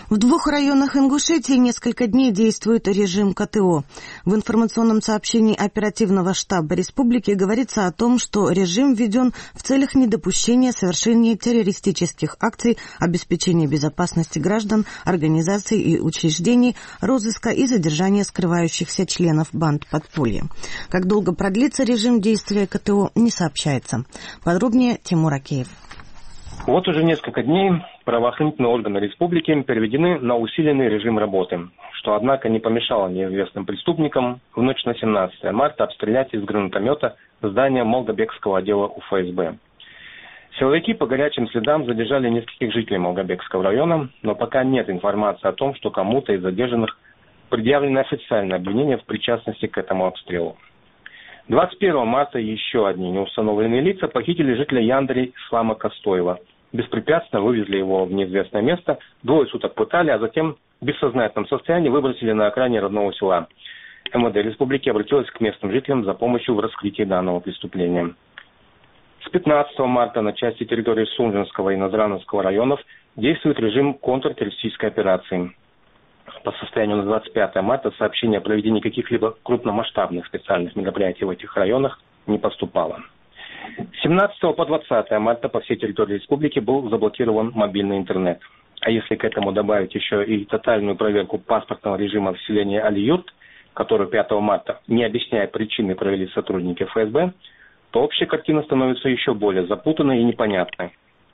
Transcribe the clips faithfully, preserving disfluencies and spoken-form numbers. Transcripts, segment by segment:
В двух районах Ингушетии несколько дней действует режим ка тэ о. В информационном сообщении оперативного штаба республики говорится о том, что режим введен в целях недопущения совершения террористических акций, обеспечения безопасности граждан, организаций и учреждений, розыска и задержания скрывающихся членов банд подполья. Как долго продлится режим действия ка тэ о, не сообщается. Подробнее Тимур Акеев. Вот уже несколько дней правоохранительные органы республики переведены на усиленный режим работы, что, однако, не помешало неизвестным преступникам в ночь на семнадцатое марта обстрелять из гранатомета здание Молгобекского отдела у эф эс бэ. Силовики по горячим следам задержали нескольких жителей Молгобекского района, но пока нет информации о том, что кому-то из задержанных предъявлено официальное обвинение в причастности к этому обстрелу. двадцать первого марта еще одни неустановленные лица похитили жителя Яндри Ислама Костоева. Беспрепятственно вывезли его в неизвестное место, двое суток пытали, а затем в бессознательном состоянии выбросили на окраине родного села. эм вэ дэ республики обратилась к местным жителям за помощью в раскрытии данного преступления. С пятнадцатого марта на части территории Сунжинского и Назрановского районов действует режим контртеррористической операции. По состоянию на двадцать пятое марта сообщение о проведении каких-либо крупномасштабных специальных мероприятий в этих районах не поступало. С семнадцатого по двадцатое марта по всей территории республики был заблокирован мобильный интернет. А если к этому добавить еще и тотальную проверку паспортного режима в селении Али-Юрт, которую пятого марта, не объясняя причины, провели сотрудники эф эс бэ, то общая картина становится еще более запутанной и непонятной.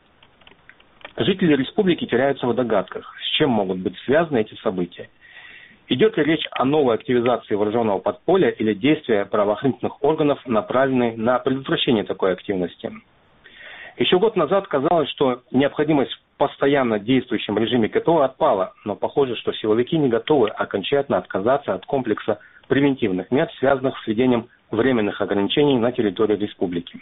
Жители республики теряются в догадках, с чем могут быть связаны эти события. Идет ли речь о новой активизации вооруженного подполья или действия правоохранительных органов, направленные на предотвращение такой активности? Еще год назад казалось, что необходимость в постоянно действующем режиме ка тэ о отпала, но похоже, что силовики не готовы окончательно отказаться от комплекса превентивных мер, связанных с введением временных ограничений на территории республики.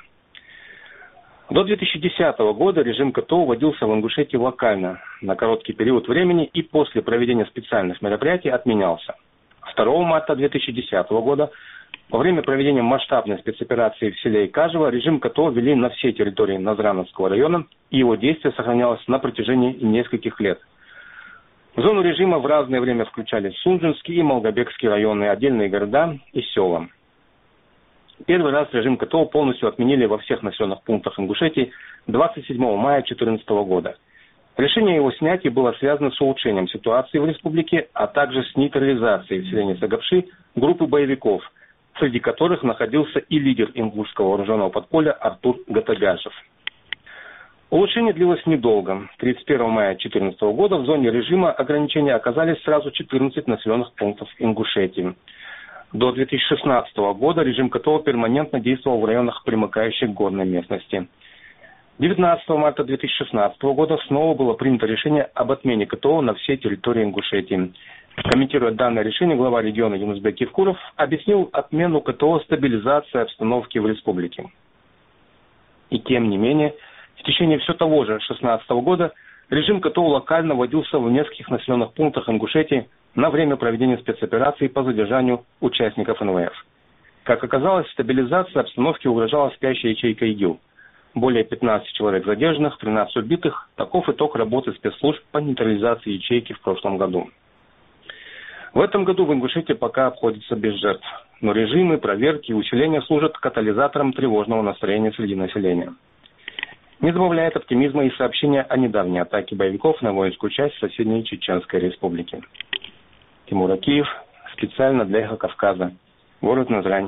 До две тысячи десятого года режим ка тэ о вводился в Ингушетии локально, на короткий период времени и после проведения специальных мероприятий отменялся. второго марта две тысячи десятого года, во время проведения масштабной спецоперации в селе Икажево, режим ка тэ о ввели на всей территории Назрановского района, и его действие сохранялось на протяжении нескольких лет. В зону режима в разное время включали Сунжинский и Молгобекский районы, отдельные города и села. Первый раз режим ка тэ о полностью отменили во всех населенных пунктах Ингушетии двадцать седьмого мая две тысячи четырнадцатого года. Решение его снятия было связано с улучшением ситуации в республике, а также с нейтрализацией в селении Сагапши группы боевиков, среди которых находился и лидер ингушского вооруженного подполья Артур Гатагашев. Улучшение длилось недолго. тридцать первого мая две тысячи четырнадцатого года в зоне режима ограничения оказались сразу четырнадцать населенных пунктов Ингушетии. До две тысячи шестнадцатого года режим ка тэ о перманентно действовал в районах, примыкающих к горной местности. девятнадцатого марта две тысячи шестнадцатого года снова было принято решение об отмене ка тэ о на всей территории Ингушетии. Комментируя данное решение, глава региона Юнусбек Евкуров объяснил отмену ка тэ о стабилизацией обстановки в республике. И тем не менее, в течение все того же две тысячи шестнадцатого года режим ка тэ о локально вводился в нескольких населенных пунктах Ингушетии на время проведения спецоперации по задержанию участников эн вэ эф. Как оказалось, стабилизация обстановки угрожала спящей ячейкой ИГИЛ. Более пятнадцати человек задержанных, тринадцать убитых. Таков итог работы спецслужб по нейтрализации ячейки в прошлом году. В этом году в Ингушетии пока обходится без жертв, но режимы, проверки и усиления служат катализатором тревожного настроения среди населения. Не добавляет оптимизма и сообщения о недавней атаке боевиков на воинскую часть соседней Чеченской республики. Тимур Акеев, специально для «Эхо Кавказа», город Назрань.